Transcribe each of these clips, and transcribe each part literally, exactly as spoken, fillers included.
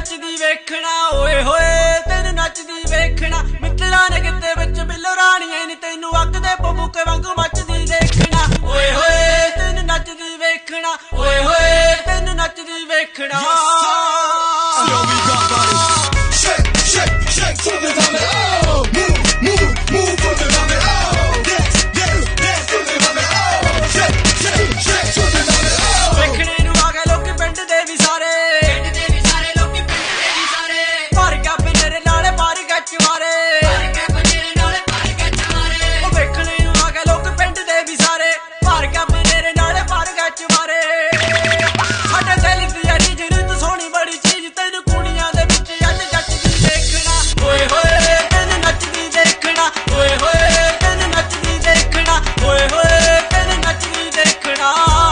नचदी वेखना ओए होए तेन नचदी वेखना मित्तरा ने किते विच बिल्लो राणियां नी तैनू अकदे पबूके वांगू मचदी देखना ओए होए तेन नचदी वेखना ओए होए तेन नचदी वेखना Shake, shake, shake to the drum and oh, move, move, move to the drum and oh, dance, dance, dance to the drum and oh, shake, shake, shake to the drum and oh. वेखने नू आ गए लोग पिंड दे भी सारे, पिंड दे भी सारे लोग पिंड दे भी सारे, भर के पिंजरे नाले पार गच मारे, भर के पिंजरे नाले पार गच मारे। ओ वेखने नू आ गए लोग पिंड दे भी सारे, भर के पिंजरे नाले पार गच मारे। साडे दिल दी यारी जरूरत सोहनी बड़ी चीज तैनू कुड़ियां दे विच अज जचदी देखना ओए होए तेन नचदी देखना ओए होए तेन नचदी देखना ओए होए तेन नचदी देखना।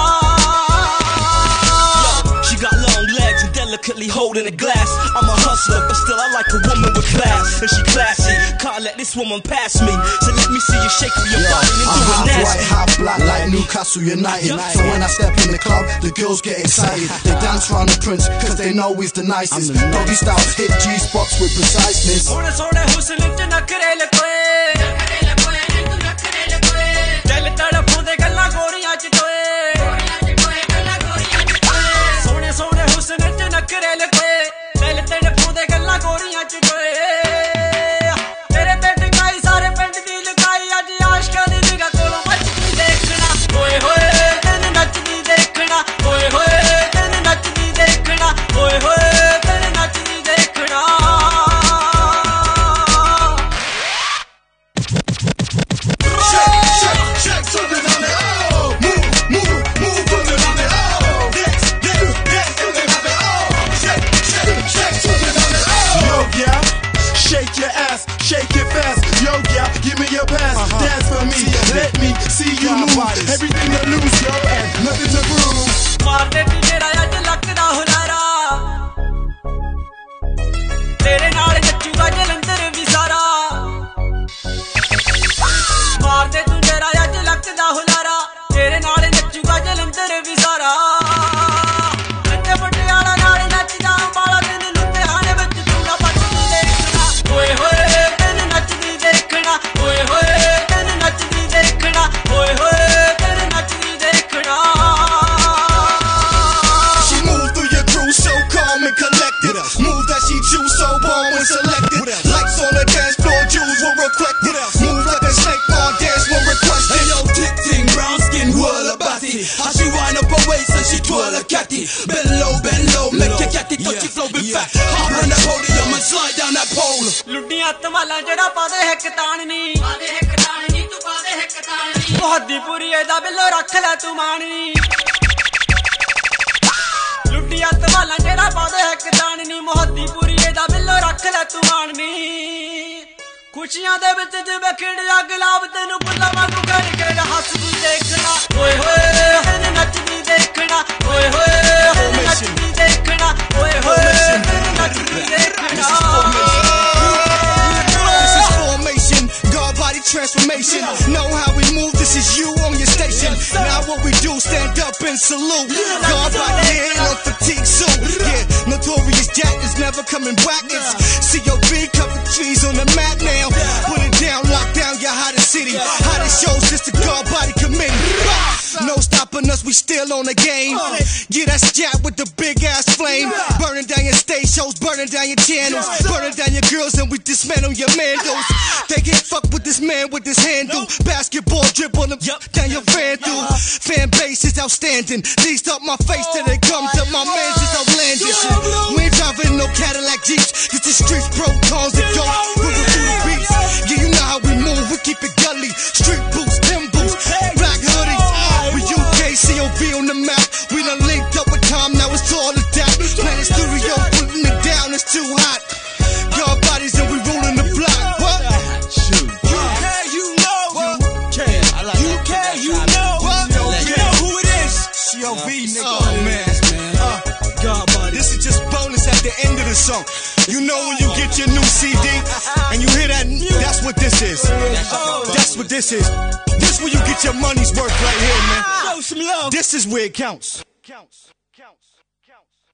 She got long legs and delicately holding a glass. I'm a hustler, but still I like a woman with class. And she classy, can't let this woman pass me. So let me see you shake up your body and do it I'm half nasty. white, half black like Newcastle United. So when I step in the club, the girls get excited. They dance round the prince, cause they know he's the nicest. Doggy styles hit G-spots with preciseness. सोने सोने हुस्न च नखरे लकोए, नखरे लकोए तू नखरे लकोए, दिल तड़फांदे गल्लां गोरियां च टोए, गोरियां च टोए गल्लां गोरियां च टोए। सोने सोने हुस्न च नखरे लकोए, दिल तड़फांदे गल्लां गोरियां च टोए। तेरे पिंड काई सारे पिंड दी लुकाई अज आशिकां दी जगह कोलों मचदी देखना ओए होए तेन नचदी देखना ओए होए तेन नचदी देखना ओए होए तेन नचदी देखना। Shake, shake, shake to the drum and oh, move, move, move to the drum and oh, dance, dance, dance to the drum and oh, shake, shake, shake to the drum and oh. Yo, yeah, shake your ass, shake it fast. Yo, yeah, give me your pass, dance for me. Let me see you move. Everything to lose, yo, and nothing to prove. मारदे तू मेरा अज लकदा हुलारा तेरे नाल नचूगा जलंधर भी सारा। मारदे तू मेरा अज लकदा हुलारा तेरे नाल नचूगा जलंधर भी सारा। नच्चे पटियाला नाल नचदा अंबाला तेन लुधियाने विच तू ना पटदी देखना ओए होए तेन नचदी देखना ओए होए तेन नचदी देखना ओए होए तेन नचदी देखना। She moved through your crew so calm and collected. Move that she choose so bomb and selected. Lights on the dance floor, jewels were requested. Move like a snake on dance when requested. Hey yo, tick ting, brown skin, whirl a body. How she wind up her waist and she twirl a catty. Bend low, bend low, make your catty touchy flow be fat. Hop on that podium and slide down that pole. लुड्डियां तमाला जड़ा पादे हिक ताणनी पादे हिक ताणनी तू पादे हिक ताणनी मोहद्दी पुरी दा बिल्लो रख ले तू माणनी। लुड्डियां तमाला जड़ा पादे हिक ताणनी मोहद्दी पुरी दा बिल्लो रख ले तू माणनी। खुशियां दे विच जिवें खिड़िया गुलाब तैनू फुल्लां वांगू कर कर हसदी देखना ओए होए तेन नचदी देखना ओए होए तेन नचदी देखना ओए होए तेन नचदी देखना। This is formation, God body transformation. Know how we move, this is you on your station. Now what we do, stand up and salute. God body here, no fatigue suit. Yeah, notorious Jack is never coming back. It's C O B, cover trees on the map now. Put it down, lock down your hottest city. Hottest shows, just the God body committee. No stopping us, we still on the game. Yeah, that's Jack with the big ass flame. Burning down your stage shows, burning down your channels, burning down your girls, and we dismantle your mandals. They can't fuck with this man with this handle. Basketball dribble them down your fan through. Fan base is outstanding. These up my face till they come to my man's is outlandish. We ain't driving no Cadillac Jeeps. It's the streets, protons and dope. Moving through the beats. Yeah, you know how we move. We keep it gully. Street boots, them boots, black hoodies. We U K C O B on the map. We done linked up with Tom, now it's all of that. Planet Studio, putting it down, it's too hot. Y'all bodies and we rolling the block. What? Shoot. U K, you know. U K, you know. What? You know who it is. C O B, nigga. Oh, man. Uh, God, buddy. This is just bonus at the end of the song. You know when you get your new C D and you hear that, that's what this is. That's what this is. This where you get your money's worth right here, man. Show some love. This is where it counts. Counts. Counts. Counts.